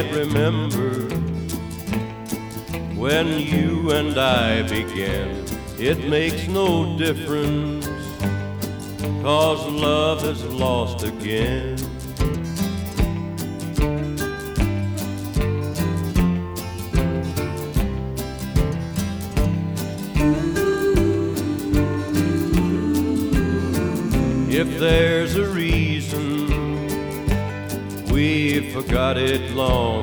remember when you and I began. It makes no difference, 'cause love is lost again. If there's a reason, we forgot it long